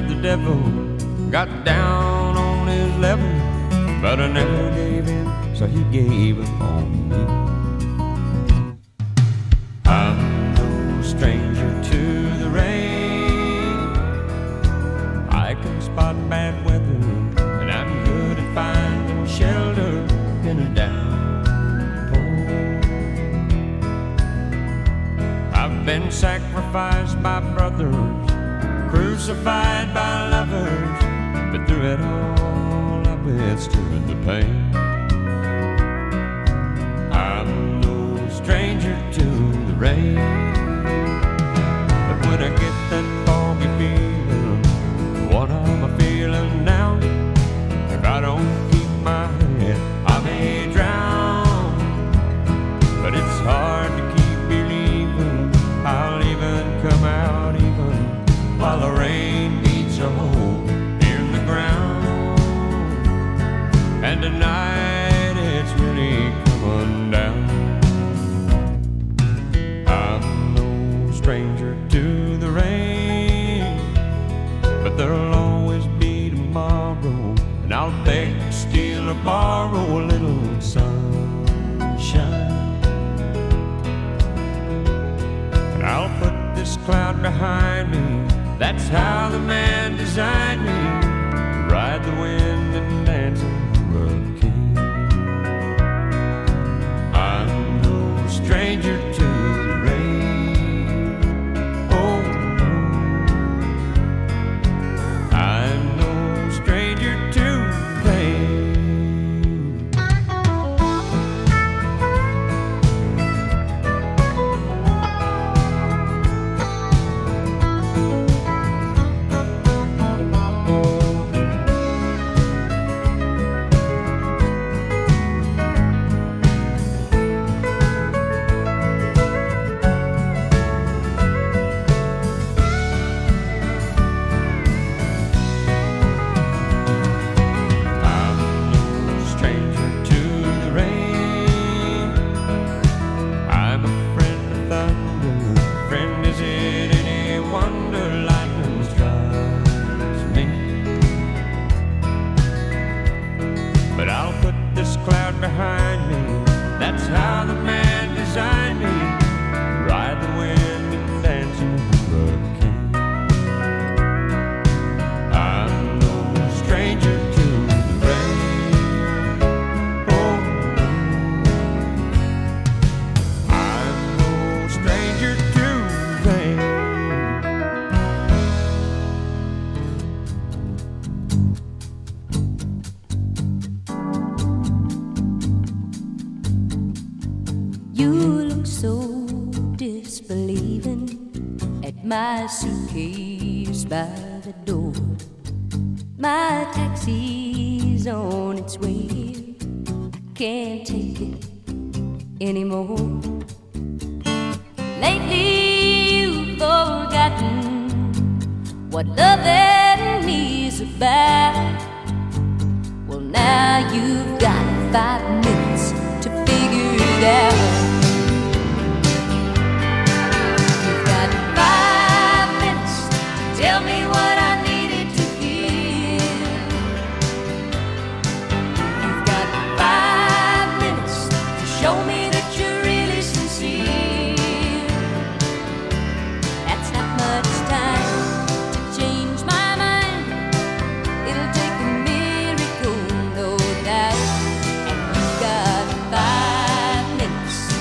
the devil, got down on his level, but I never gave in, so he gave up on me. I'm no stranger to the rain. I can spot bad weather, and I'm good at finding shelter in a downpour. I've been sacrificed by brothers, crucified by lovers, but through it all I withstood the pain. I'm no stranger to the rain, but when I get that foggy feeling, what am I feeling now? If I don't keep my head, I may drown. But it's hard to keep believing I'll even come out even while the rain beats a hole in the ground. And tonight it's really coming down. I'm no stranger to the rain, but there'll always be tomorrow, and I'll beg, steal, or borrow a little sunshine. And I'll put this cloud behind me. That's how the man designed me, to ride the wind and dance in the hurricane. I'm no stranger to the rain. Oh no, I'm no stranger to pain. Behind me, that's how the man designed me, to ride the wind and dance in the hurricane. I'm no stranger to the rain. Oh no, I'm no stranger to rain. You look so disbelieving at my suitcase by the door. My taxi's on its way here. I can't take it anymore. Lately you've forgotten what loving is about. Well, now you've got 5 minutes to figure it out. Tell me what I needed to hear. You've got 5 minutes to show me that you're really sincere. That's not much time to change my mind. It'll take a miracle, no doubt. And you've got 5 minutes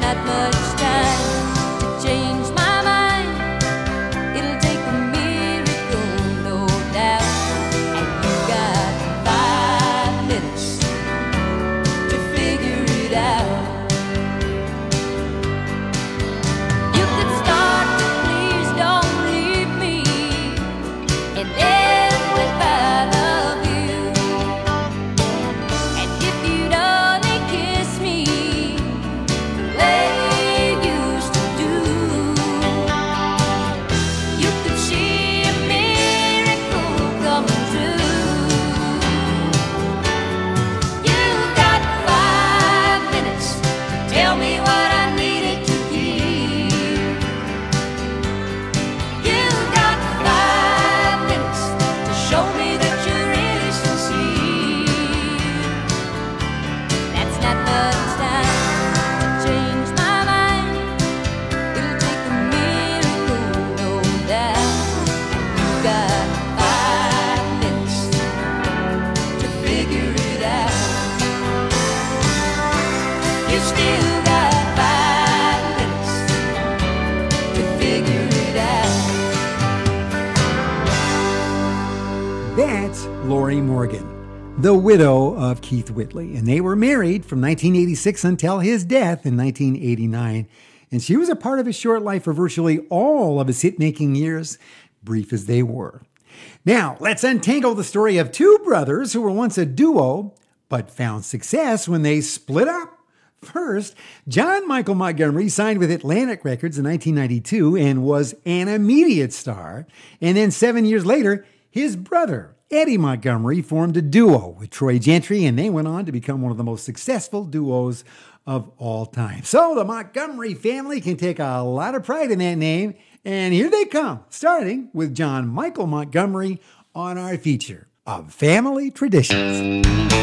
not much time to change my mind. It'll take a miracle, no doubt. And you got 5 minutes to figure it out. You could start with please don't leave me and end with I love you. And if you'd only kiss me the way you used to do, you could see a miracle coming true. You got 5 minutes to tell me what I needed to hear. You got 5 minutes to show me that you're really sincere. That's not much time to change my mind. It'll take a miracle, no doubt. And you got 5 minutes to figure it out. You still got 5 minutes to figure it out. That's Lori Morgan, the widow of Keith Whitley. And they were married from 1986 until his death in 1989. And she was a part of his short life for virtually all of his hit-making years, brief as they were. Now, let's untangle the story of two brothers who were once a duo, but found success when they split up. First, John Michael Montgomery signed with Atlantic Records in 1992 and was an immediate star. And then 7 years later, his brother, Eddie Montgomery, formed a duo with Troy Gentry, and they went on to become one of the most successful duos of all time. So the Montgomery family can take a lot of pride in that name, and here they come, starting with John Michael Montgomery on our feature of Family Traditions.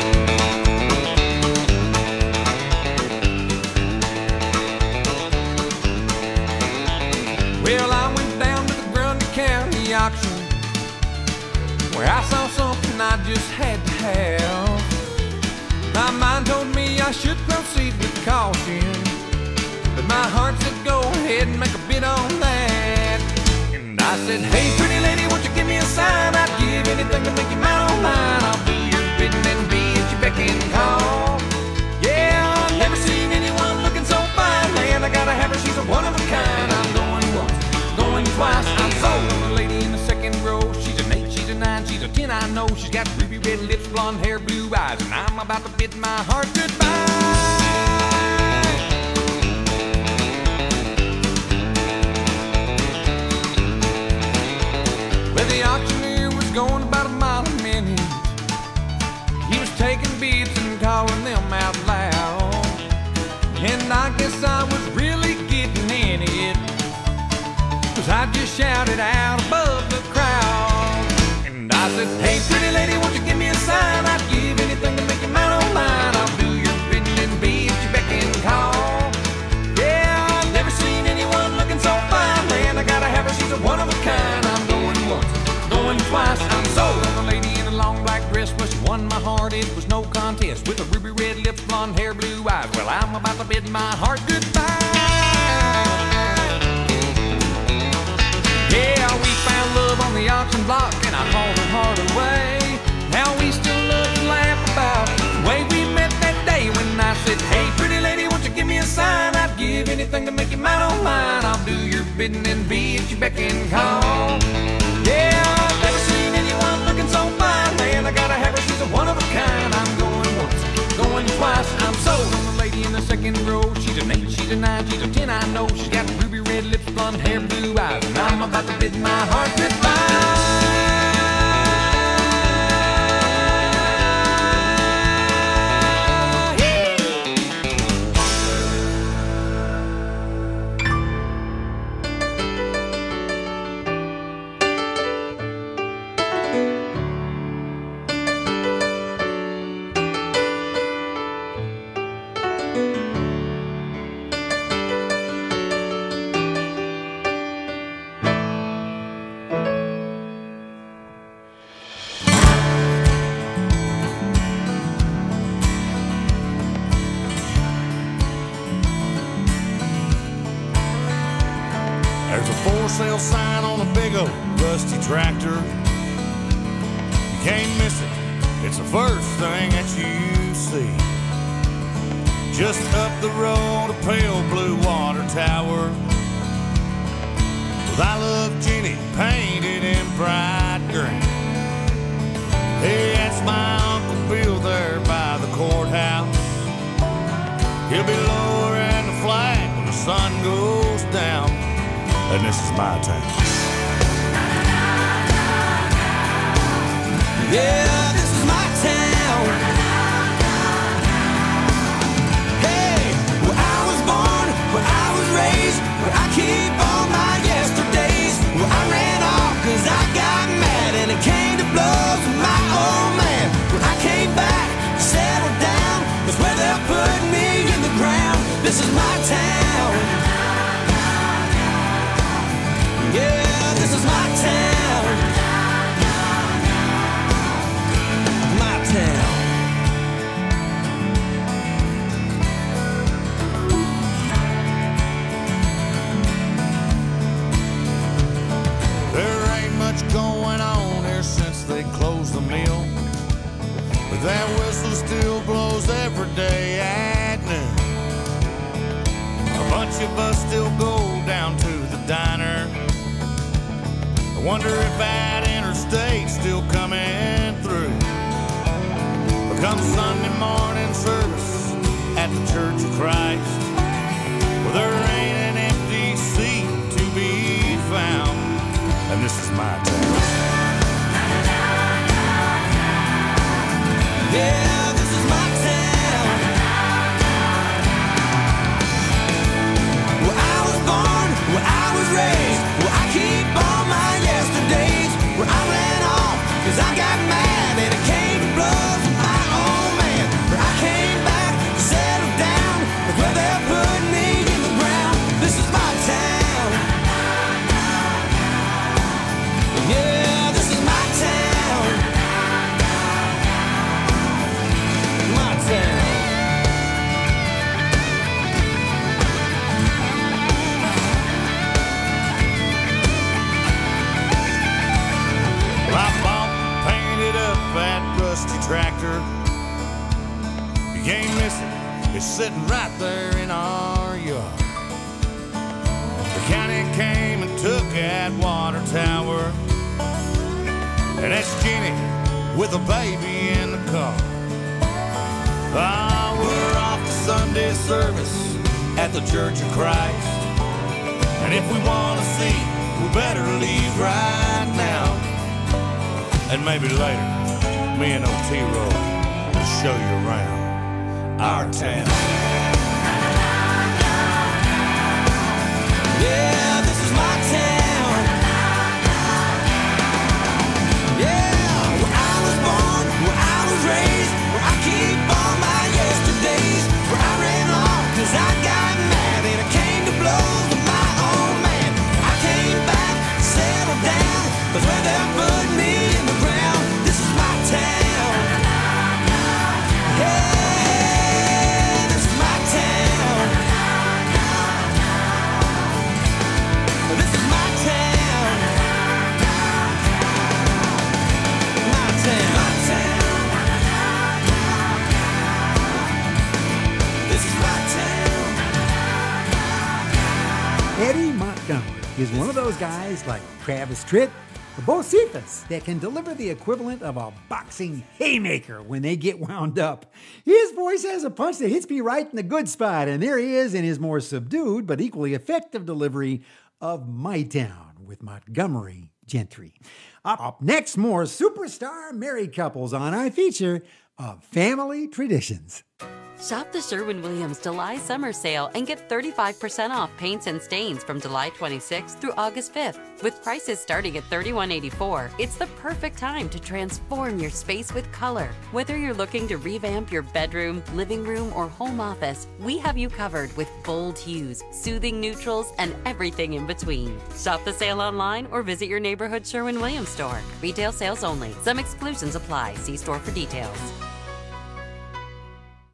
Well, I went down to the Grundy County auction where I saw something I just had to have. My mind told me I should proceed with caution, but my heart said go ahead and make a bid on that. And I said, hey, pretty lady, won't you give me a sign? I'd give anything to make you mine on mine. I'll do your bidding and be at your beck and call. Yeah, I've never seen anyone looking so fine. Man, I gotta have her, she's a one of a kind. I'm going once, going twice. I'm sold on the lady in the second row. She's an 8, she's a 9, she's a 10, I know. She's got ruby red lips, blonde hair, blue eyes, and I'm about to bid my heart goodbye. Well, the auctioneer was going about a mile a minute. He was taking bids and calling them out loud. And I guess I was really getting in it, 'cause I just shouted out above the crowd. And I said, hey, pretty lady, won't you give me a sign? I'd give anything to make you mine on mine. I'll do your bidding and be at your beck and call. Yeah, I've never seen anyone looking so fine. Man, I gotta have her, she's a one of a kind. I'm going once, going twice. I'm sold on the lady in a long black dress. Well, she won my heart, it was no contest. With a ruby red lips, blonde hair, blue eyes. Well, I'm about to bid my heart goodbye. Yeah, we found love on the auction block, and I hauled her heart away. Now we still love to laugh about the way we met that day when I said, hey, pretty lady, won't you give me a sign? I'd give anything to make you mine on mine. I'll do your bidding and be at your beck and call. Yeah, I've never seen anyone looking so fine. Man, I gotta have her, she's a one of a kind. I'm going once, going twice. I'm sold on the lady in the second row. She's an 8, she's a 9, she's a 10, I know. She's got ruby red lips, blonde hair, blue eyes, and I'm about to bid my heart goodbye. There's a for sale sign on a big old rusty tractor. You can't miss it, it's the first thing that you see. Just up the road, a pale blue water tower with I Love Jenny painted in bright green. Hey, that's my Uncle Bill there by the courthouse. He'll be lowering the flag when the sun goes down. And this is my town. Yeah, this is my town. Hey, where I was born, where I was raised, where I keep all my yesterdays, where I ran off cause I got mad and it came to blows with my old man. When I came back, settled down, that's where they'll put me in the ground. This is my town. Yeah, this is my town. My town. There ain't much going on here since they closed the mill, but that whistle still blows every day at noon. A bunch of us still go down to the diner. I wonder if that interstate's still coming through. But come Sunday morning service at the Church of Christ, well, there ain't an empty seat to be found. And this is my town. Yeah, this is my town. Where I was born, where I was raised, where I keep all my yesterdays, where I ran off cause I got mad and it came to blows with my old man. Where I came back, settled down, that's where they'll put me in the ground. This is my town. Yeah, this is my town. My town. Well, I bought and painted up that rusty tractor. You can't miss it, it's sitting right there in our yard. The county came and took that water tower, and that's Jenny with a baby in the car. Ah, we're off to Sunday service at the Church of Christ, and if we want to see, we better leave right now. And maybe later, me and Otero will show you around our town. Yeah, this is my town. Yeah, where I was born, where I was raised, where I keep all my yesterdays, where I ran off cause I got mad and it came to blows with my old man. I came back, settled down, that's where they'll put me in the ground. This is my town. Yeah, this is my town. This is my town. My town. My town. This is my town. Eddie Montgomery is one of those guys like Travis Tritt or Bo Cephas that can deliver the equivalent of a boxing haymaker when they get wound up. His voice has a punch that hits me right in the good spot, and there he is in his more subdued but equally effective delivery of My Town with Montgomery Gentry. Up next, more superstar married couples on our feature of Family Traditions. Shop the Sherwin-Williams July Summer Sale and get 35% off paints and stains from July 26th through August 5th. With prices starting at $31.84, it's the perfect time to transform your space with color. Whether you're looking to revamp your bedroom, living room, or home office, we have you covered with bold hues, soothing neutrals, and everything in between. Shop the sale online or visit your neighborhood Sherwin-Williams store. Retail sales only. Some exclusions apply. See store for details.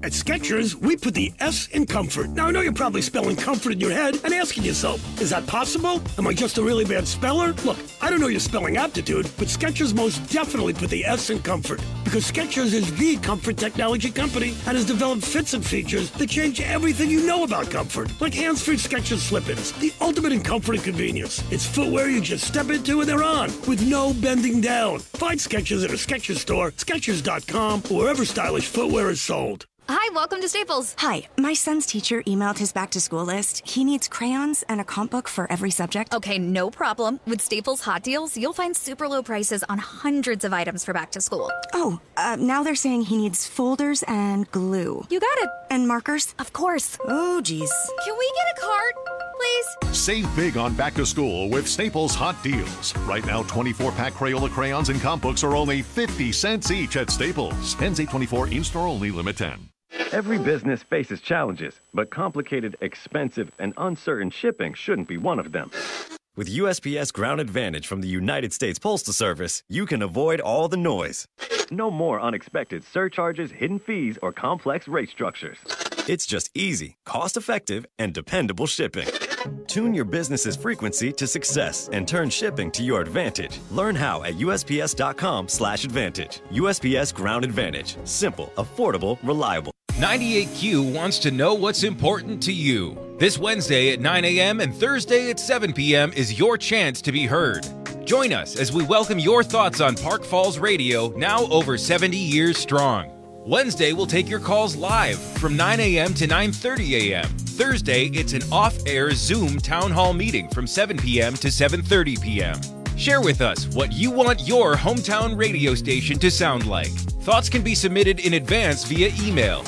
At Skechers, we put the S in comfort. Now, I know you're probably spelling comfort in your head and asking yourself, is that possible? Am I just a really bad speller? Look, I don't know your spelling aptitude, but Skechers most definitely put the S in comfort. Because Skechers is the comfort technology company and has developed fits and features that change everything you know about comfort. Like hands-free Skechers slip-ins, the ultimate in comfort and convenience. It's footwear you just step into and they're on, with no bending down. Find Skechers at a Skechers store, Skechers.com, or wherever stylish footwear is sold. Hi, welcome to Staples. Hi, my son's teacher emailed his back-to-school list. He needs crayons and a comp book for every subject. Okay, no problem. With Staples Hot Deals, you'll find super low prices on hundreds of items for back to school. Oh, now they're saying he needs folders and glue. You got it. And markers? Of course. Oh, geez. Can we get a cart, please? Save big on back to school with Staples Hot Deals. Right now, 24-pack Crayola crayons and comp books are only 50 cents each at Staples. Ends 8/24, in-store only, limit 10. Every business faces challenges, but complicated, expensive, and uncertain shipping shouldn't be one of them. With USPS Ground Advantage from the United States Postal Service, you can avoid all the noise. No more unexpected surcharges, hidden fees, or complex rate structures. It's just easy, cost-effective, and dependable shipping. Tune your business's frequency to success and turn shipping to your advantage. Learn how at USPS.com/advantage. USPS Ground Advantage. Simple, affordable, reliable. 98Q wants to know what's important to you. This Wednesday at 9 a.m. and Thursday at 7 p.m. is your chance to be heard. Join us as we welcome your thoughts on Park Falls Radio, now over 70 years strong. Wednesday, we'll take your calls live from 9 a.m. to 9:30 a.m. Thursday, it's an off-air Zoom town hall meeting from 7 p.m. to 7:30 p.m. Share with us what you want your hometown radio station to sound like. Thoughts can be submitted in advance via email,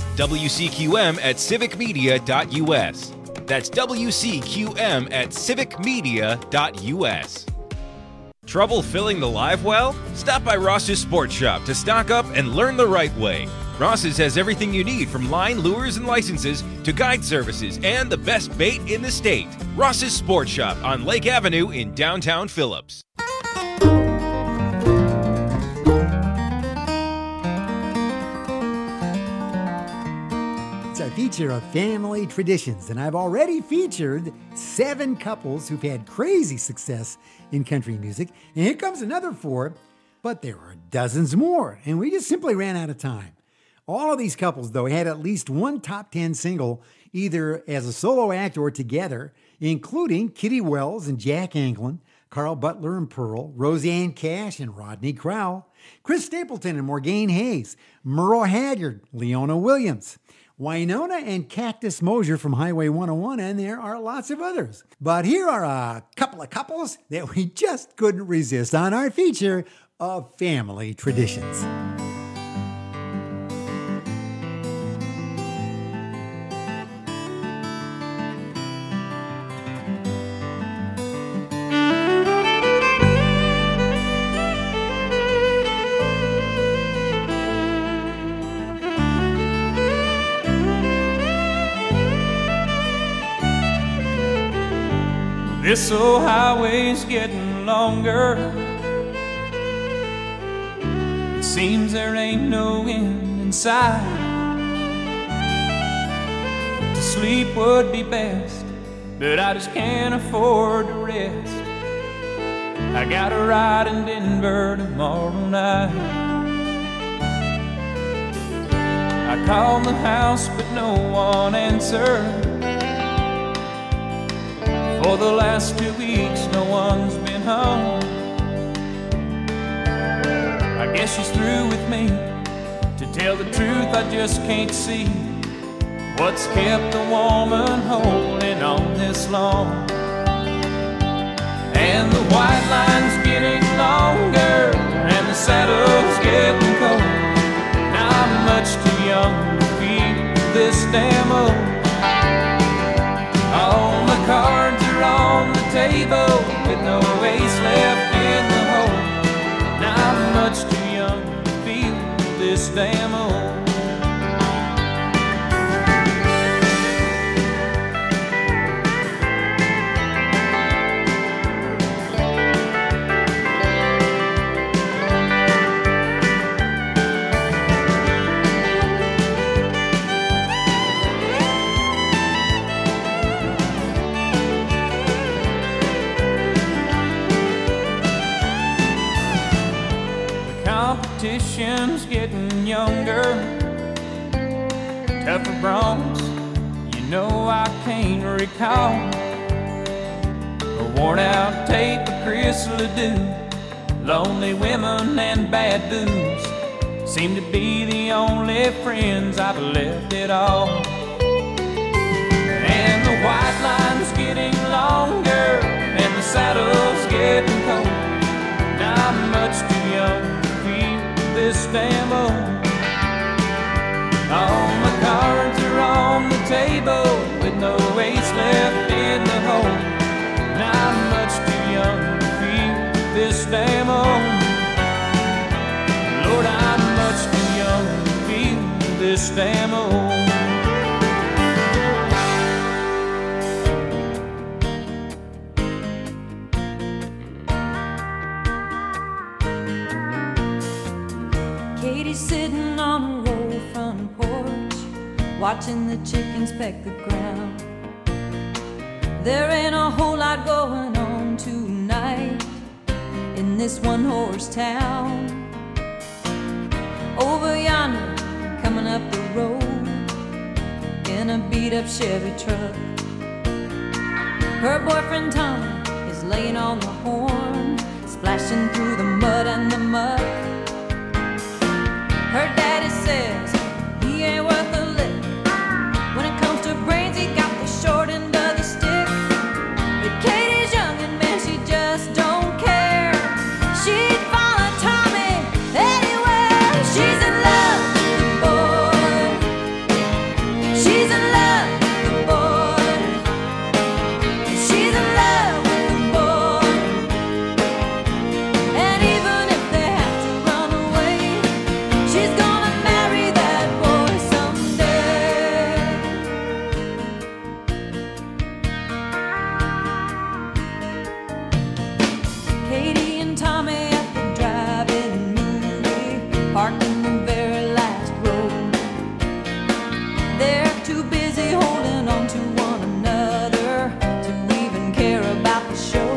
wcqm@civicmedia.us. That's wcqm@civicmedia.us. Trouble filling the live well? Stop by Ross's Sports Shop to stock up and learn the right way. Ross's has everything you need from line, lures, and licenses to guide services and the best bait in the state. Ross's Sports Shop on Lake Avenue in downtown Phillips. It's our feature of family traditions, and I've already featured 7 couples who've had crazy success in country music. And here comes another 4, but there are dozens more, and we just simply ran out of time. All of these couples, though, had at least one top 10 single, either as a solo act or together, including Kitty Wells and Jack Anglin, Carl Butler and Pearl, Roseanne Cash and Rodney Crowell, Chris Stapleton and Morgane Hayes, Merle Haggard, Leona Williams, Wynonna and Cactus Mosier from Highway 101, and there are lots of others. But here are a couple of couples that we just couldn't resist on our feature of family traditions. This old highway's getting longer. It seems there ain't no end in sight. To sleep would be best, but I just can't afford to rest. I got a ride in Denver tomorrow night. I called the house, but no one answered. For the last 2 weeks, no one's been home. I guess she's through with me. To tell the truth, I just can't see what's kept the woman holding on this long. And the white line's getting longer, and the saddle's getting cold. Now I'm much too young to feel this damn old. All the cards are on the table with no ace left in the hole. Now I'm much too young to feel this damn old. tougher bronze, you know I can't recall. A worn out tape of Chris Ledoux, lonely women and bad booze seem to be the only friends I've left at all. And the white line's getting longer and the saddle's getting cold. I'm much too young to feel this damn old. All my cards are on the table with no ace left in the hole. And I'm much too young to feel this damn old. Lord, I'm much too young to feel this damn old. Katie's sitting on her old front porch, watching the chickens peck the ground. There ain't a whole lot going on tonight in this one-horse town. Over yonder, coming up the road in a beat-up Chevy truck, her boyfriend Tommy is laying on the horn, splashing through the mud and the muck. Her daddy says he ain't worth a lick. When it comes to brains, he got the short end of the stick. But Katie's young and man, she just don't care. She'd follow Tommy anywhere. She's in love with the boy. She's in love with the boy. She's in love with the boy. And even if they have to run away, she's gonna marry that boy someday. Katie and Tommy at the drive-in movie, parked in the very last row. They're too busy holding on to one another to even care about the show.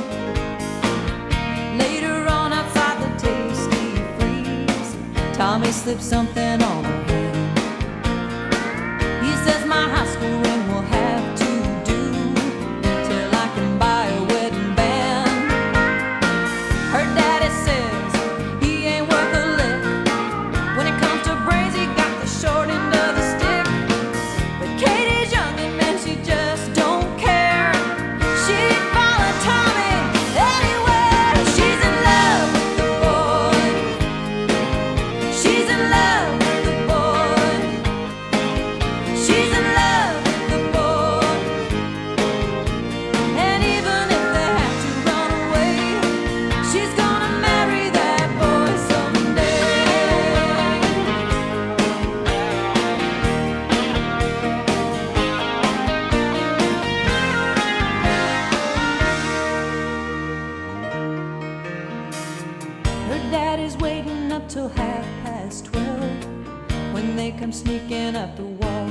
Later on outside the Tasty Freeze, Tommy slipped something on her hand. He says my high school ring will have to do till I can buy a wedding band. Her daddy says he ain't worth a lick. When it comes to brains, he got the short end of the stick. But Katie's young and man, she just don't care. She'd follow Tommy anywhere. She's in love with the boy. She's in love with the boy. She's in love with the boy. And even if they have to run away, she's gonna marry that boy someday. Her daddy's waiting up till 12:30 when they come sneaking up the wall.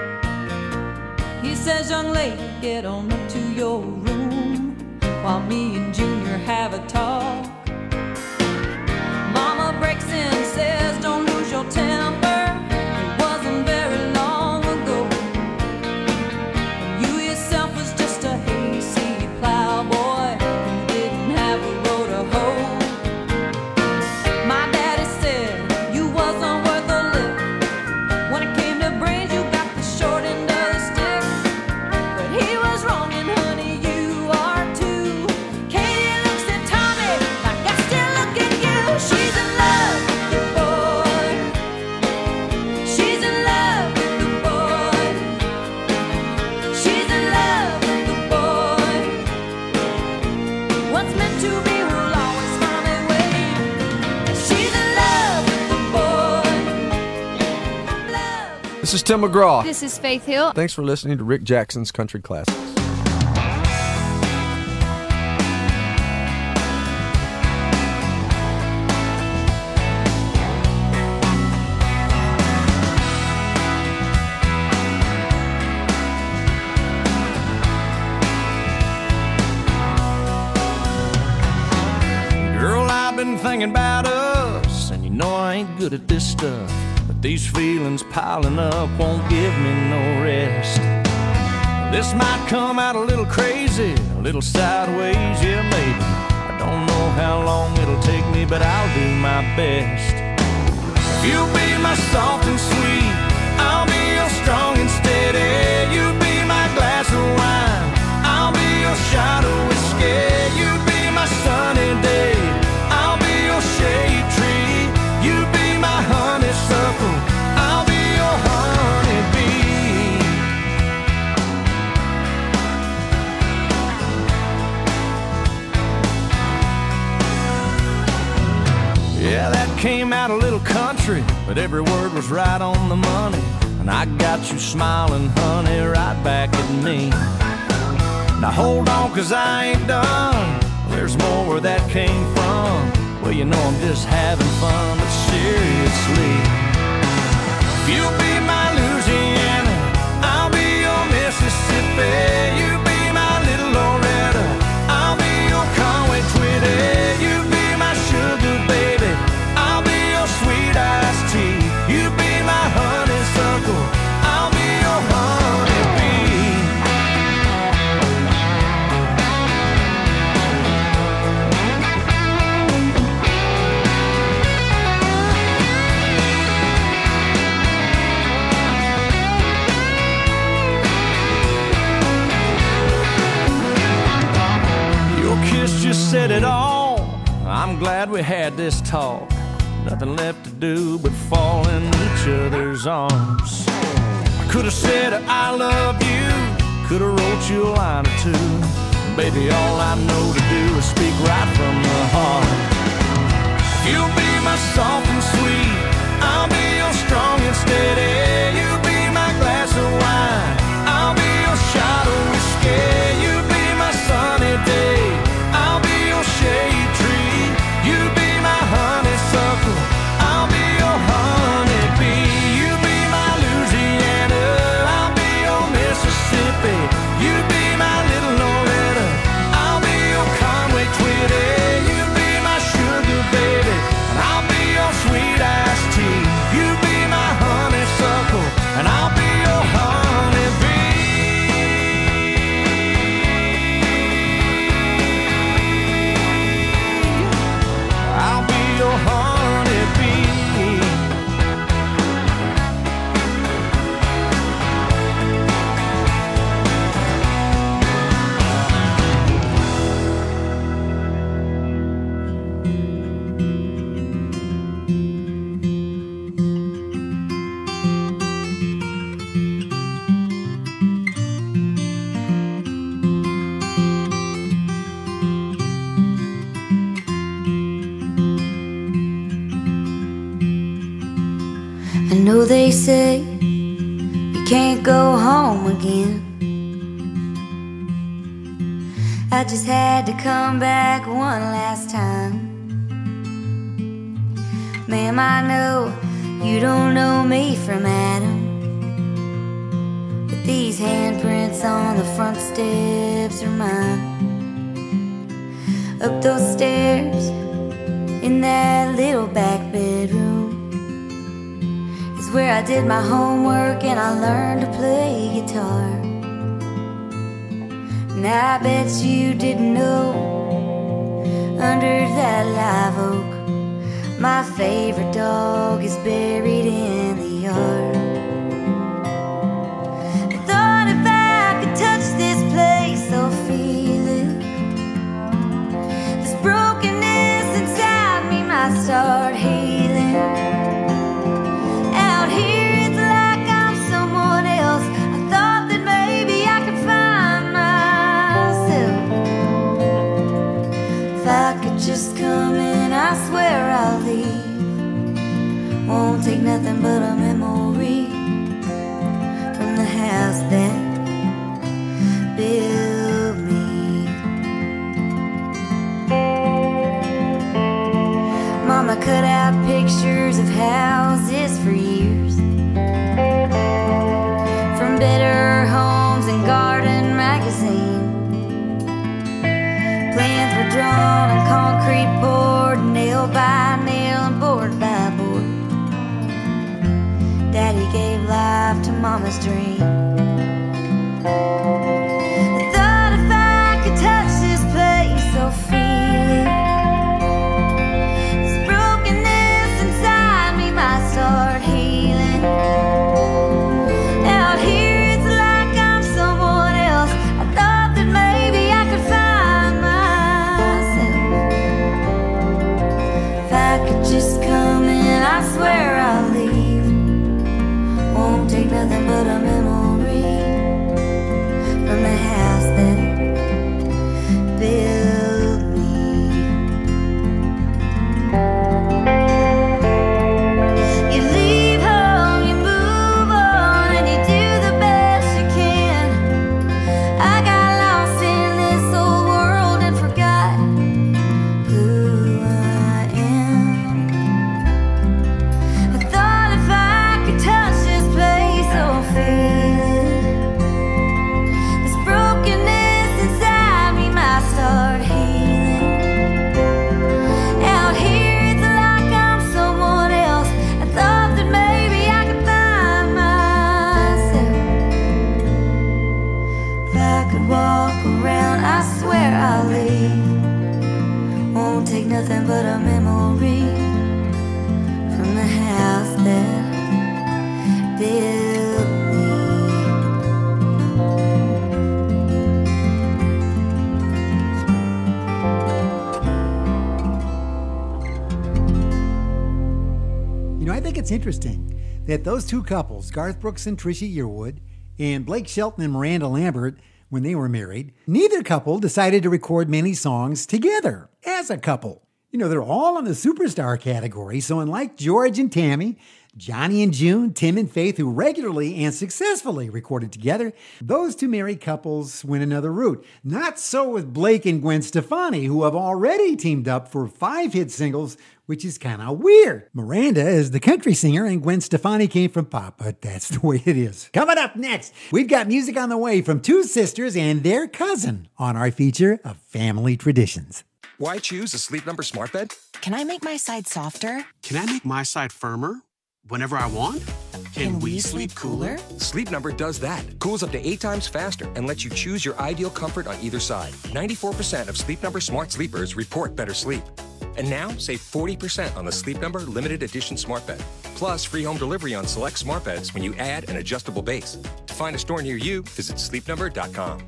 He says, young lady, get on up to your room while me and Junior have a talk. Mama breaks in, says, don't lose your temper. It wasn't very long ago. You yourself was just a hayseed plowboy who didn't have a row to hoe. My daddy said you wasn't worth a lick. When it came to brains, you got the short end of the stick. But he was wrong, and honey, you are too. Katie looks at Tommy like I still look at you. She's in love with the boy. She's in love with the boy. She's in love with the boy. What's meant to be will always find a way. She's in love with the boy. This is Tim McGraw. This is Faith Hill. Thanks for listening to Rick Jackson's Country Classics. Girl, I've been thinking about us, and you know I ain't good at this stuff. But but these feelings piling up won't give me no rest. This might come out a little crazy, a little sideways, yeah maybe. I don't know how long it'll take me, but I'll do my best. If you'll be my soft and sweet, I'll be your strong and steady. You be my glass of wine, I'll be your shot of whiskey. You be my sunny day, I'll be your shade tree. You be my honeysuckle, I'll be your honeybee. Yeah, that came out a little country, but every word was right on the money. And I got you smiling, honey, right back at me. Now hold on, 'cause I ain't done. There's more where that came from. Well, you know I'm just having fun, but seriously, if you'll be my Louisiana, I'll be your Mississippi. You be my little Loretta, I'll be your Conway Twitty. You be my sugar baby, I'll be your sweet iced tea. You be my honeysuckle, I'll be your honeybee. Your kiss just said it all. I'm glad we had this talk. Nothing left to do but fall in each other's arms. I could have said I love you, could have wrote you a line or two. Baby, all I know to do is speak right from the heart. You'll be my soft and sweet, I'll be your strong and steady. You be my glass of wine, I'll be your shot of whiskey. You be my sunny day, I'll be your shade tree. You be my honeysuckle, I'll be your honeybee. You be my Louisiana, I'll be your Mississippi. You be my little Loretta, I'll be your Conway Twitty. You be my sugar baby, and I'll be your sweet iced tea. You be my honeysuckle, and I'll be your honeybee. I'll be your honeybee. I know they say you can't go home again. I just had to come back one last time. Ma'am, I know you don't know me from Adam, but these handprints on the front steps are mine. Up those stairs in that little back bedroom is where I did my homework and I learned to play guitar. And I bet you didn't know, under that live oak, my favorite dog is buried in the yard. I thought if I could touch this place, I'll feel it. This brokenness inside me might start healing. Out here it's like I'm someone else. I thought that maybe I could find myself. If I could just come in, I swear I'll leave. Won't take nothing but a memory mama's dream. I thought if I could touch this place, I'll feel it. This brokenness inside me might start healing. Out here it's like I'm someone else. I thought that maybe I could find myself. If I could just come in, I swear I'll leave. Won't take nothing but a memory from the house that built me. You leave home, you move on, and you do the best you can. I got lost in this old world and forgot who I am. I thought if I could touch this place, I'll feel it. This brokenness inside me might start healing. Out here it's like I'm someone else. I thought that maybe I could find myself. If I could walk around, I swear I'll leave. Won't take nothing but a memory from the house that built me. You know, I think it's interesting that those two couples, Garth Brooks and Trisha Yearwood, and Blake Shelton and Miranda Lambert, when they were married, neither couple decided to record many songs together as a couple. You know, they're all in the superstar category, so unlike George and Tammy, Johnny and June, Tim and Faith, who regularly and successfully recorded together, those two married couples went another route. Not so with Blake and Gwen Stefani, who have already teamed up for 5 hit singles, which is kind of weird. Miranda is the country singer and Gwen Stefani came from pop, but that's the way it is. Coming up next, we've got music on the way from two sisters and their cousin on our feature of Family Traditions. Why choose a Sleep Number smart bed? Can I make my side softer? Can I make my side firmer whenever I want? Can we sleep cooler? Sleep Number does that. Cools up to 8 times faster and lets you choose your ideal comfort on either side. 94% of Sleep Number smart sleepers report better sleep. And now, save 40% on the Sleep Number limited edition smart bed. Plus, free home delivery on select smart beds when you add an adjustable base. To find a store near you, visit sleepnumber.com.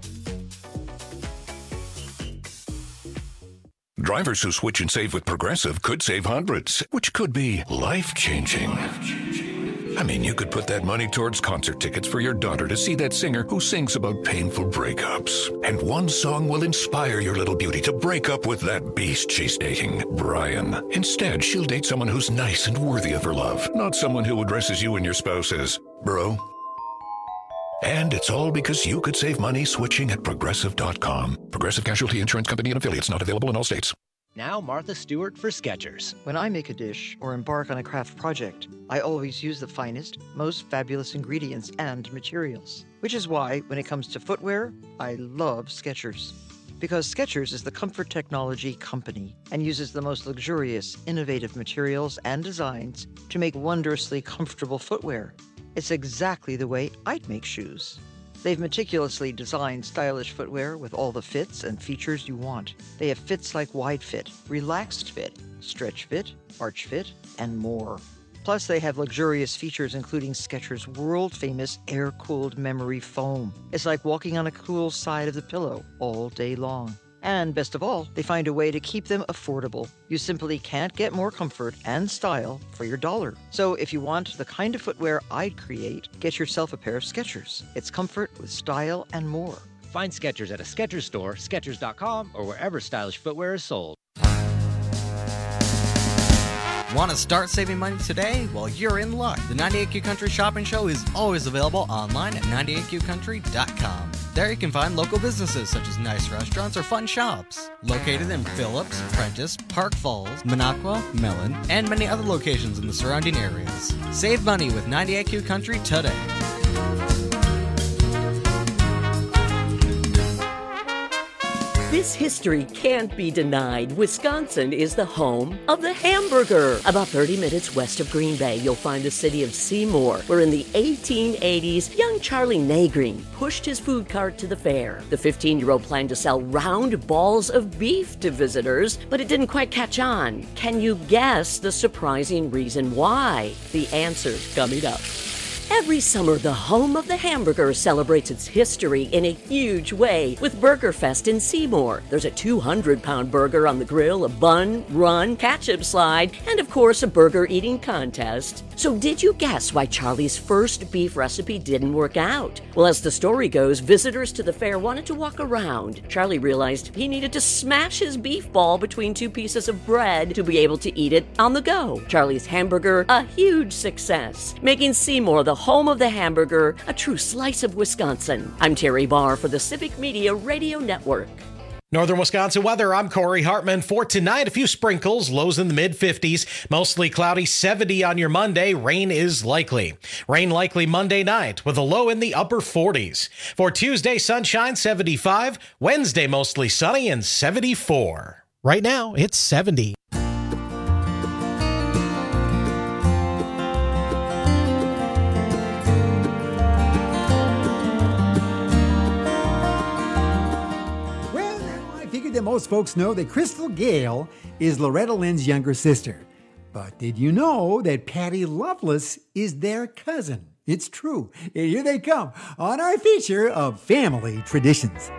Drivers who switch and save with Progressive could save hundreds, which could be life-changing. I mean, you could put that money towards concert tickets for your daughter to see that singer who sings about painful breakups. And one song will inspire your little beauty to break up with that beast she's dating, Brian. Instead, she'll date someone who's nice and worthy of her love, not someone who addresses you and your spouse as bro. And it's all because you could save money switching at Progressive.com. Progressive Casualty Insurance Company and Affiliates, not available in all states. Now Martha Stewart for Skechers. When I make a dish or embark on a craft project, I always use the finest, most fabulous ingredients and materials. Which is why, when it comes to footwear, I love Skechers. Because Skechers is the comfort technology company and uses the most luxurious, innovative materials and designs to make wondrously comfortable footwear. It's exactly the way I'd make shoes. They've meticulously designed stylish footwear with all the fits and features you want. They have fits like wide fit, relaxed fit, stretch fit, arch fit, and more. Plus, they have luxurious features including Skechers' world-famous air-cooled memory foam. It's like walking on a cool side of the pillow all day long. And best of all, they find a way to keep them affordable. You simply can't get more comfort and style for your dollar. So if you want the kind of footwear I'd create, get yourself a pair of Skechers. It's comfort with style and more. Find Skechers at a Skechers store, Skechers.com, or wherever stylish footwear is sold. Want to start saving money today? Well, you're in luck. The 98Q Country Shopping Show is always available online at 98QCountry.com. There you can find local businesses such as nice restaurants or fun shops. Located in Phillips, Prentice, Park Falls, Minocqua, Mellon, and many other locations in the surrounding areas. Save money with 98Q Country today. This history can't be denied. Wisconsin is the home of the hamburger. About 30 minutes west of Green Bay, you'll find the city of Seymour, where in the 1880s, young Charlie Nagreen pushed his food cart to the fair. The 15-year-old planned to sell round balls of beef to visitors, but it didn't quite catch on. Can you guess the surprising reason why? The answer's coming up. Every summer, the home of the hamburger celebrates its history in a huge way with Burgerfest in Seymour. There's a 200-pound burger on the grill, a bun, run, ketchup slide, and of course a burger eating contest. So did you guess why Charlie's first beef recipe didn't work out? Well, as the story goes, visitors to the fair wanted to walk around. Charlie realized he needed to smash his beef ball between two pieces of bread to be able to eat it on the go. Charlie's hamburger, a huge success, making Seymour the home of the hamburger, a true slice of Wisconsin. I'm Terry Barr for the Civic Media Radio Network. Northern Wisconsin weather, I'm Corey Hartman. For tonight, a few sprinkles, lows in the mid-50s, mostly cloudy, 70 on your Monday. Rain is likely. Rain likely Monday night with a low in the upper 40s. For Tuesday, sunshine, 75. Wednesday, mostly sunny and 74. Right now, it's 70. That most folks know that Crystal Gale is Loretta Lynn's younger sister. But did you know that Patty Loveless is their cousin? It's true. And here they come on our feature of Family Traditions.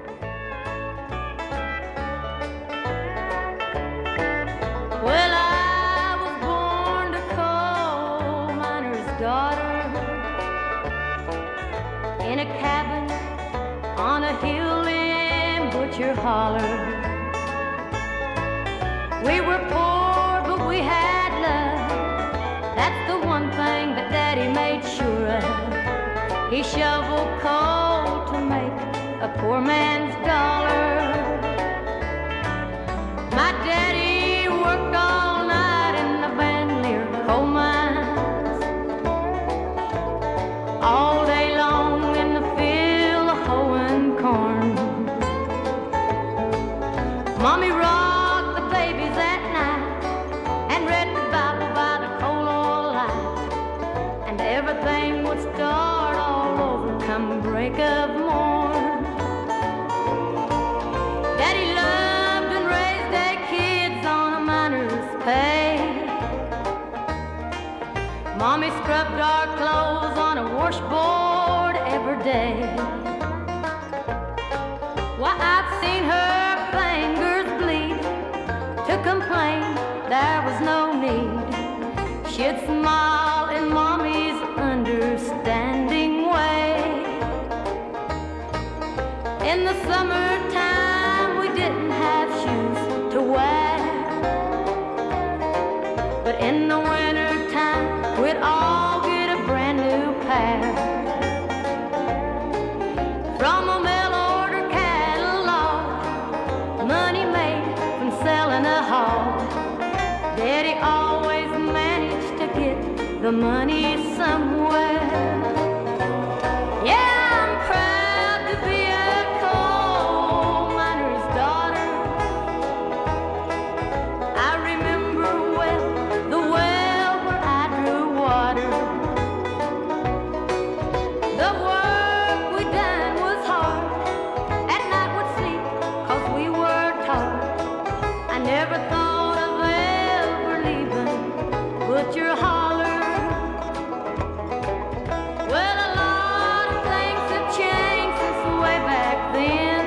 Well, I was born a coal miner's daughter in a cabin on a hill in Butcher Holler. We were poor, but we had love. That's the one thing that Daddy made sure of. He shoveled coal to make a poor man's dollar. My daddy worked all night in the Van Leer coal mines, all day long in the field hoeing corn. Mommy rocked the babies at night and read the Bible by the coal oil light, and everything would start all over come break of morn. Daddy loved and raised their kids on a miner's pay. Mommy scrubbed our clothes on a washboard every day. Why, I've seen her fingers bleed to complain there was no need. She'd smile in Mommy's understanding way. In the summertime we didn't have shoes to wear, but in the wintertime we'd all get a brand new pair. From a mail order catalog, money made from selling a hog, Daddy always managed to get the money somewhere. Yeah, I'm proud to be a coal miner's daughter. I remember well the well where I drew water. The work we done was hard. At night we'd sleep 'cause we worked hard. I never thought of ever leaving Butcher Holler. Well, a lot of things have changed since way back then,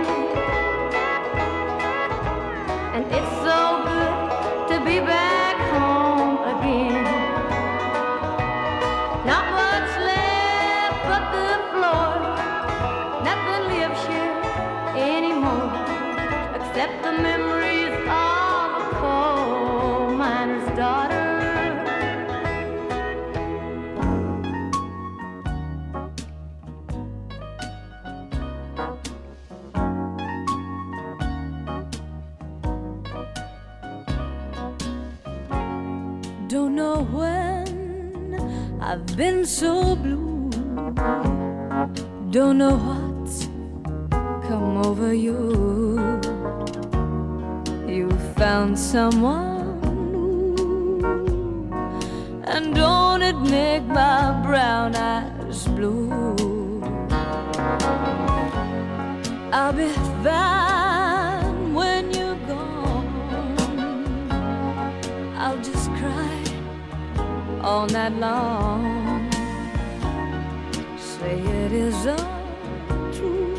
and it's so good to be back home again. Not much left but the floor, nothing lives here anymore except the memories of a coal miner's daughter. Don't know when I've been so blue. Don't know what's come over you. found someone new? And don't it make my brown eyes blue? I'll be fine when you're gone. I'll just cry all night long. Say it is untrue.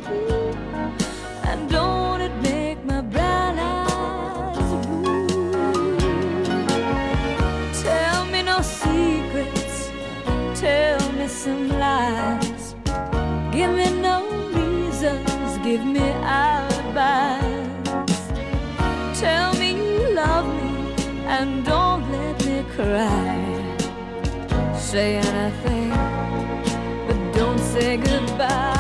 And don't it make my brown eyes blue? Tell me no secrets, tell me some lies. Give me no reasons, give me alibis. Tell me you love me and don't let me cry. Say anything, but don't say goodbye.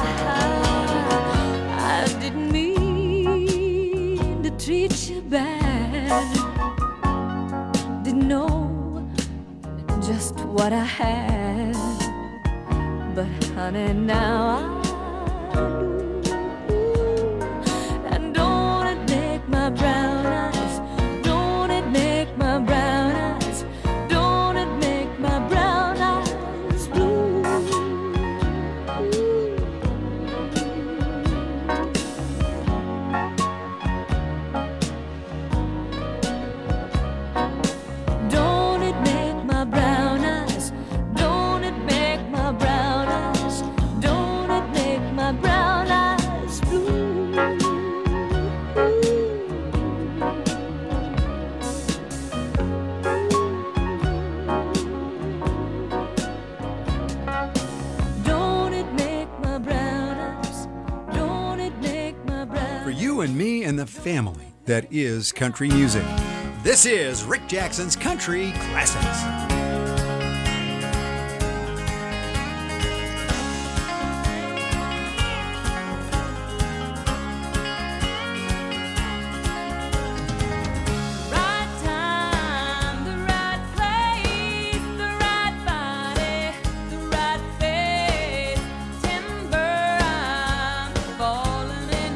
I didn't mean to treat you bad. Didn't know just what I had. But honey, now I do. And don't it make my brown eyes, don't it make my brown eyes, don't it make my brown eyes blue? Don't it make my brown eyes, don't it make my brown eyes, don't it make my brown eyes blue? Don't it make my brown eyes, don't it make my brown. For you and me and the family that is country music. This is Rick Jackson's Country Classics. Right time, the right place, the right body, the right face. Timber, I'm falling in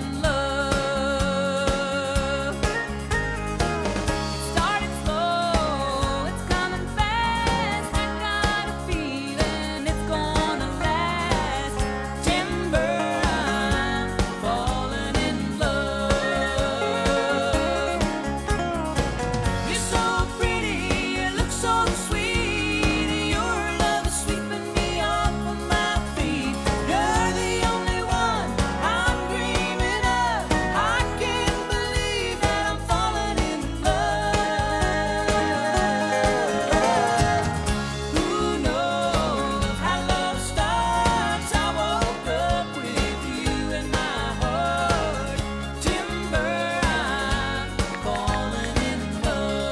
love. It started slow, it's coming fast. I got a feeling it's gonna last. Timber, I'm falling in love. You're so pretty, you look so sweet. Your love is sweeping me off of my feet. You're the only one I'm dreaming of. I can't believe that I'm falling in love. Who knows how love starts? I woke up with you in my heart. Timber, I'm falling in love.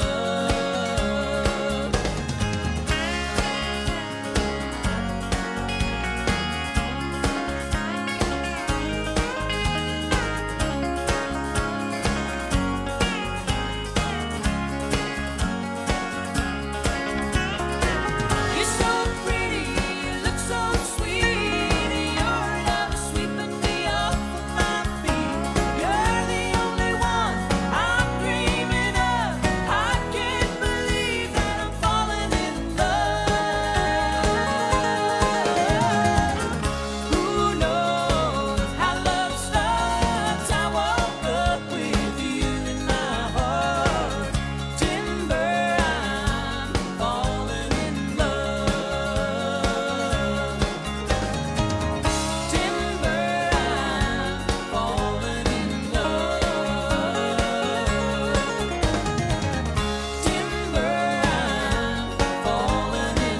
You're so pretty, you look so sweet. Your love is sweeping me off of my feet. You're the only one I'm dreaming of. I can't believe that I'm falling in love. Who knows how love starts? I woke up with you in my heart. Timber, I'm falling in love. Timber, I'm falling in love. Timber, I'm falling in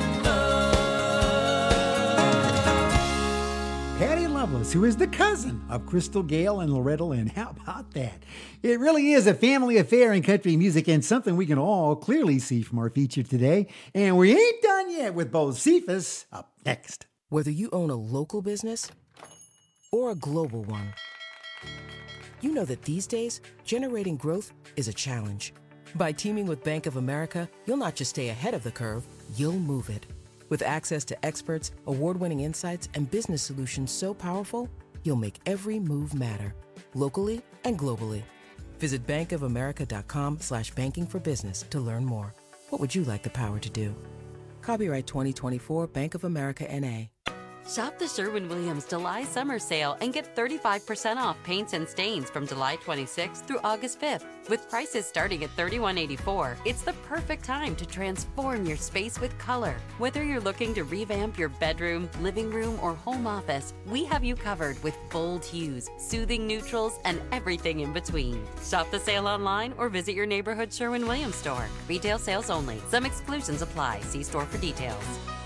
love. Patty Loveless, who is the cousin of Crystal Gale and Loretta Lynn. How about that? It really is a family affair in country music and something we can all clearly see from our feature today. And we ain't done yet with Bo Cephas up next. Whether you own a local business or a global one, you know that these days, generating growth is a challenge. By teaming with Bank of America, you'll not just stay ahead of the curve, you'll move it. With access to experts, award-winning insights, and business solutions so powerful, you'll make every move matter, locally and globally. Visit bankofamerica.com/banking for business to learn more. What would you like the power to do? Copyright 2024 Bank of America N.A. Shop the Sherwin-Williams July Summer Sale and get 35% off paints and stains from July 26th through August 5th. With prices starting at $31.84, it's the perfect time to transform your space with color. Whether you're looking to revamp your bedroom, living room, or home office, we have you covered with bold hues, soothing neutrals, and everything in between. Shop the sale online or visit your neighborhood Sherwin-Williams store. Retail sales only. Some exclusions apply. See store for details.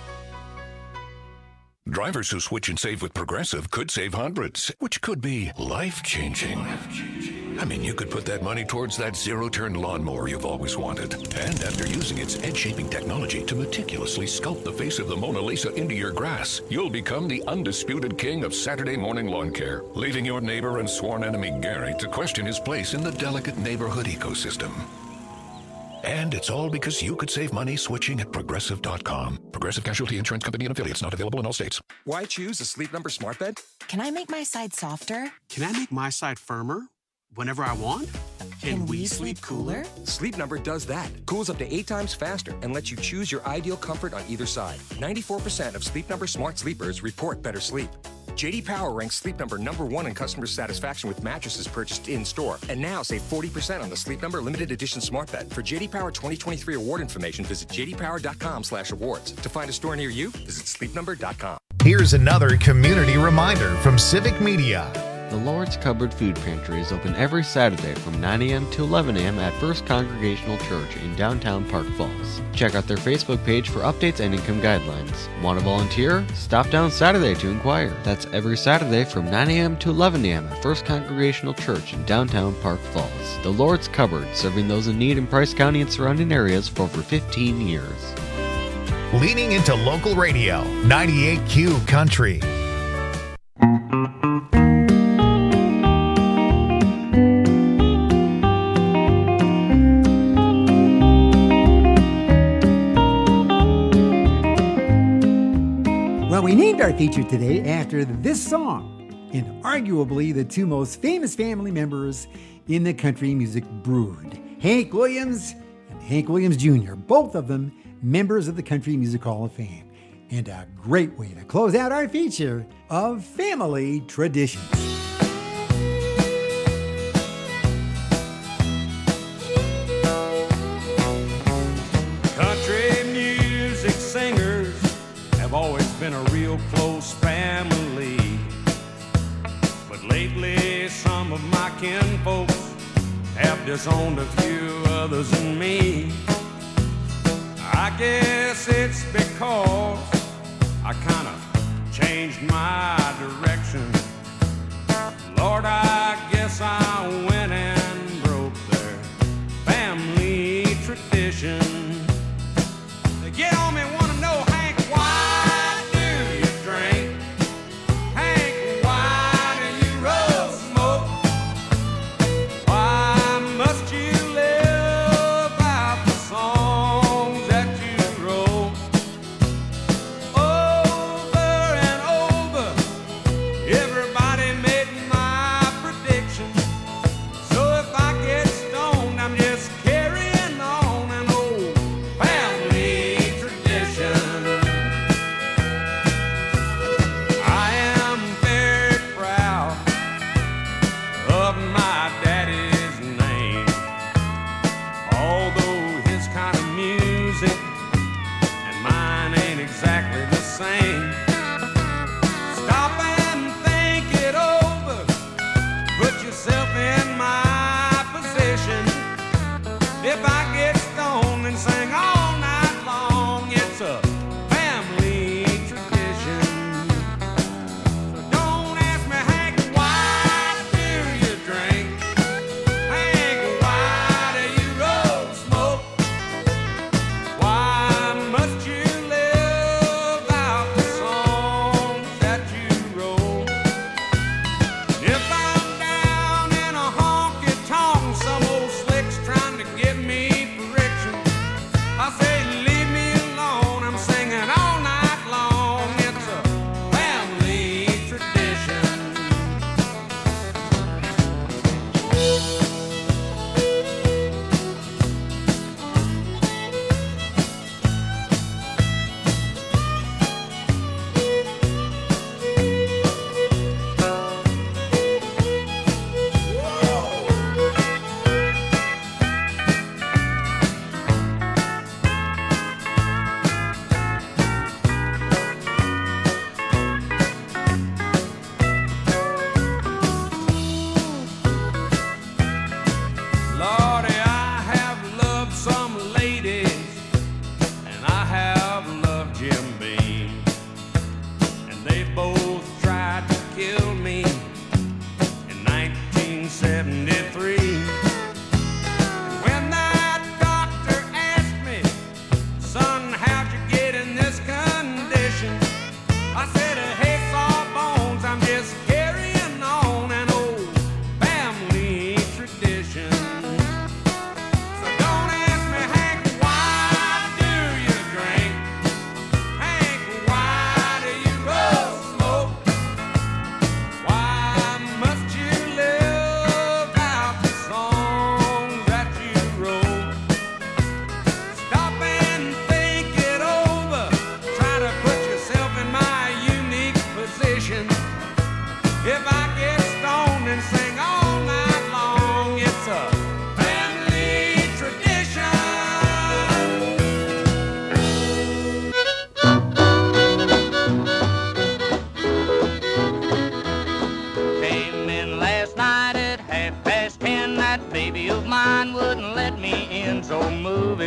Drivers who switch and save with Progressive could save hundreds, which could be life-changing. I mean, you could put that money towards that zero-turn lawnmower you've always wanted. And after using its edge-shaping technology to meticulously sculpt the face of the Mona Lisa into your grass, you'll become the undisputed king of Saturday morning lawn care, leaving your neighbor and sworn enemy Gary to question his place in the delicate neighborhood ecosystem. And it's all because you could save money switching at Progressive.com. Progressive Casualty Insurance Company and affiliates, not available in all states. Why choose a Sleep Number smart bed? Can I make my side softer? Can I make my side firmer whenever I want? Can we sleep cooler? Sleep Number does that. Cools up to 8 times faster and lets you choose your ideal comfort on either side. 94% of Sleep Number smart sleepers report better sleep. J.D. Power ranks Sleep Number #1 in customer satisfaction with mattresses purchased in-store. And now save 40% on the Sleep Number Limited Edition Smart Bed. For J.D. Power 2023 award information, visit jdpower.com/awards. To find a store near you, visit sleepnumber.com. Here's another community reminder from Civic Media. The Lord's Cupboard Food Pantry is open every Saturday from 9 a.m. to 11 a.m. at First Congregational Church in downtown Park Falls. Check out their Facebook page for updates and income guidelines. Want to volunteer? Stop down Saturday to inquire. That's every Saturday from 9 a.m. to 11 a.m. at First Congregational Church in downtown Park Falls. The Lord's Cupboard, serving those in need in Price County and surrounding areas for over 15 years. Leaning into local radio, 98Q Country. Well, we named our feature today after this song, and arguably the two most famous family members in the country music brood, Hank Williams and Hank Williams Jr., both of them members of the Country Music Hall of Fame, and a great way to close out our feature of family traditions. Country music singers have always been a real close family. But lately some of my kinfolks have disowned a few others than me. I guess it's because I kind of changed my direction. Lord, I guess I went and broke their family tradition. They get on me, want to know, Hank, why do you drink? Hank, why do you roll smoke? Why must you live out the songs that you wrote? Over and over,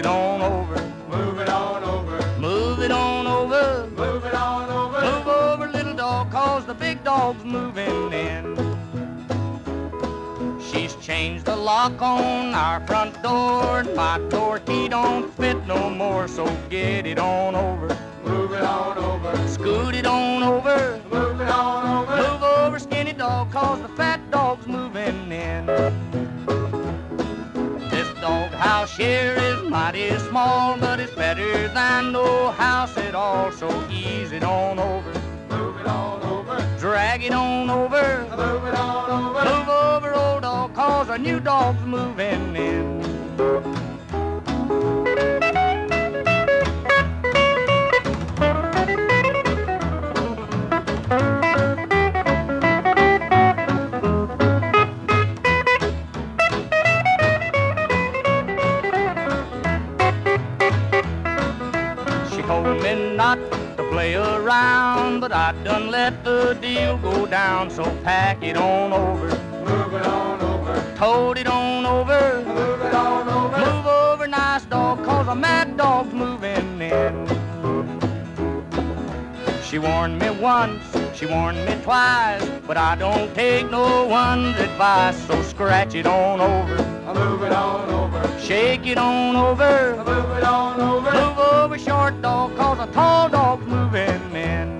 it on over. Move it on over. Move it on over. Move it on over. Move over, little dog, 'cause the big dog's moving in. She's changed the lock on our front door, and my door key don't fit no more, so get it on over. Move it on over. Scoot it on over. Move it on over. Move over, skinny dog, 'cause the fat dog's moving in. This doghouse here is mighty small, but it's better than no house at all, so ease it on over. Move it on over. Drag it on over. Move it on over. Move over, old dog, 'cause a new dog's moving in. She told me not to play around, but I done let the deal go down, so pack it on over. Move it on over. Tote it on over. Move it on over. Move over, nice dog, 'cause a mad dog's moving in. She warned me once, she warned me twice, but I don't take no one's advice, so scratch it on over. Move it on over. Shake it on over. Move it on over. Move over, short dog, 'cause a tall dog's moving in.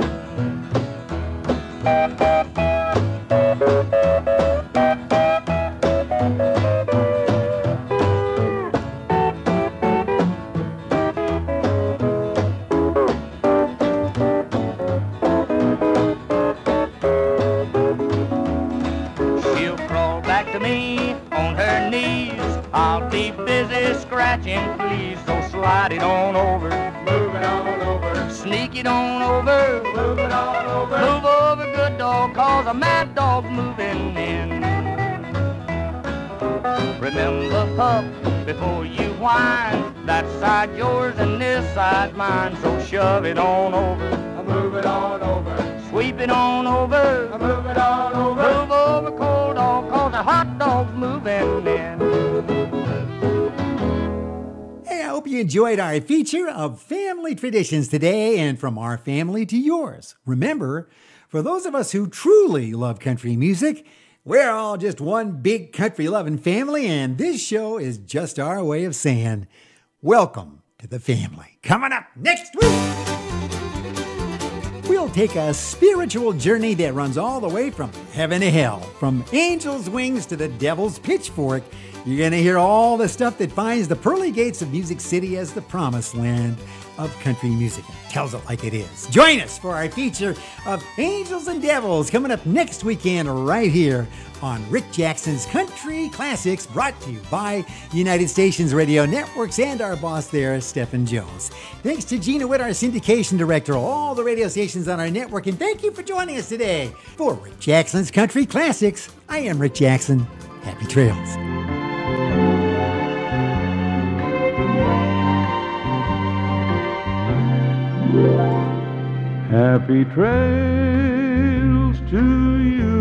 She'll crawl back to me on her knees. I'll be busy scratching, please, so slide it on over. Move it on over. Sneak it on over. Move it on over. Move over, good dog, 'cause a mad dog's moving in. Remember, pup, before you whine, that side yours and this side mine, so shove it on over. Move it on over. Sweep it on over. Move it on over. Move over, cold dog, 'cause a hot dog's moving in. Hey, I hope you enjoyed our feature of family traditions today, and from our family to yours. Remember, for those of us who truly love country music, we're all just one big country-loving family, and this show is just our way of saying, welcome to the family. Coming up next week, we'll take a spiritual journey that runs all the way from heaven to hell, from angel's wings to the devil's pitchfork. You're going to hear all the stuff that finds the pearly gates of Music City as the promised land of country music and tells it like it is. Join us for our feature of Angels and Devils coming up next weekend right here on Rick Jackson's Country Classics, brought to you by United Stations Radio Networks and our boss there, Stephen Jones. Thanks to Gina Witt, our syndication director, all the radio stations on our network, and thank you for joining us today for Rick Jackson's Country Classics. I am Rick Jackson. Happy trails. Happy trails to you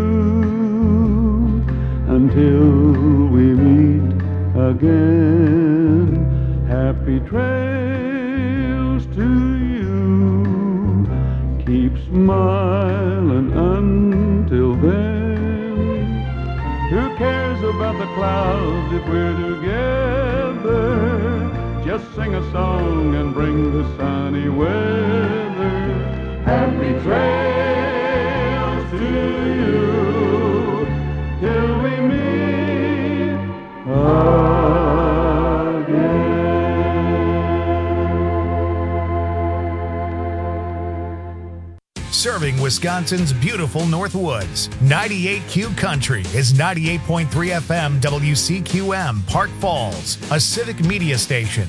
until we meet again. Happy trails to you. Keep smiling until then. Who cares about the clouds if we're together? Just sing a song and bring the sunny weather. Happy trails to you till we meet again. Serving Wisconsin's beautiful Northwoods. 98Q Country is 98.3 FM WCQM, Park Falls, a civic media station.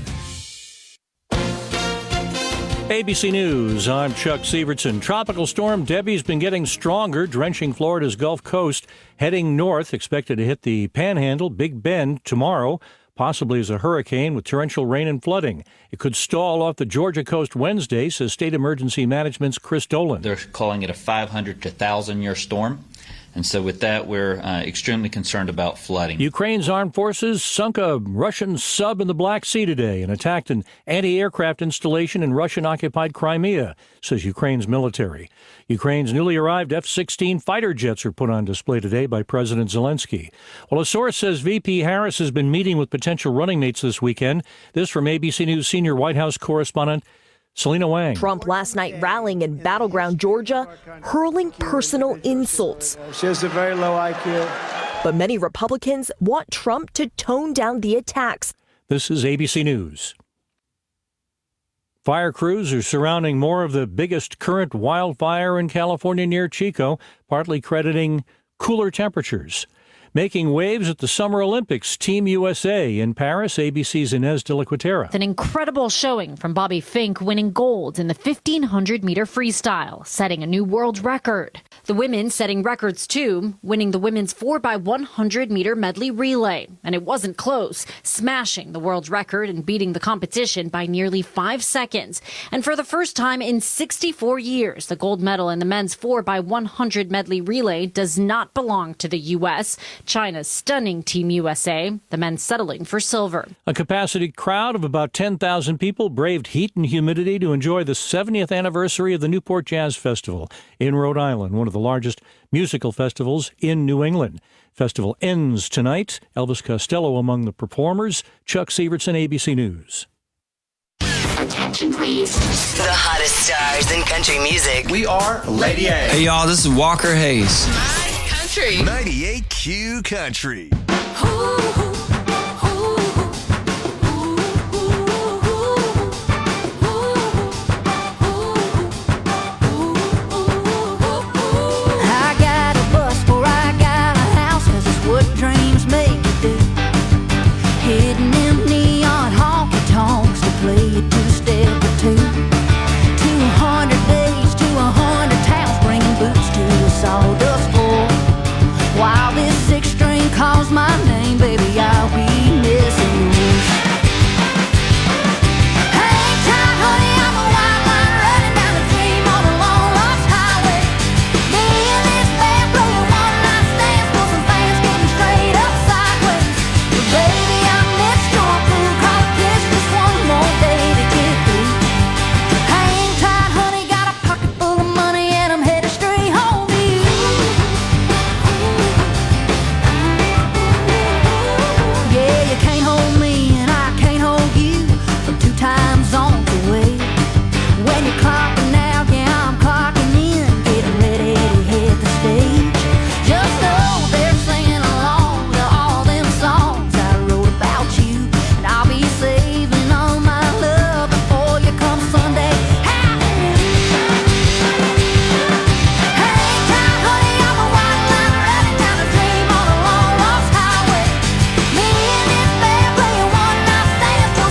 ABC News, I'm Chuck Sievertson. Tropical storm Debbie's been getting stronger, drenching Florida's Gulf Coast, heading north, expected to hit the Panhandle, Big Bend tomorrow, possibly as a hurricane with torrential rain and flooding. It could stall off the Georgia coast Wednesday, says State Emergency Management's Chris Dolan. They're calling it a 500 to 1,000-year storm. And so with that, we're extremely concerned about flooding. Ukraine's armed forces sunk a Russian sub in the Black Sea today and attacked an anti-aircraft installation in Russian-occupied Crimea, says Ukraine's military. Ukraine's newly arrived F-16 fighter jets are put on display today by President Zelensky. Well, a source says VP Harris has been meeting with potential running mates this weekend. This from ABC News senior White House correspondent Selena Wang. Trump last night rallying in battleground Georgia, hurling personal insults. She has a very low IQ. But many Republicans want Trump to tone down the attacks. This is ABC News. Fire crews are surrounding more of the biggest current wildfire in California near Chico, partly crediting cooler temperatures. Making waves at the Summer Olympics, Team USA in Paris, ABC's Inez de la Cuetera. It's an incredible showing from Bobby Fink, winning gold in the 1,500-meter freestyle, setting a new world record. The women setting records, too, winning the women's 4x100-meter medley relay. And it wasn't close, smashing the world's record and beating the competition by nearly 5 seconds. And for the first time in 64 years, the gold medal in the men's 4x100 medley relay does not belong to the U.S., China's stunning Team USA, the men settling for silver. A capacity crowd of about 10,000 people braved heat and humidity to enjoy the 70th anniversary of the Newport Jazz Festival in Rhode Island, one of the largest musical festivals in New England. Festival ends tonight. Elvis Costello among the performers. Chuck Sievertson, ABC News. Attention, please. The hottest stars in country music. We are Lady A. Hey, y'all, this is Walker Hayes. Country. 98Q Country. Ooh.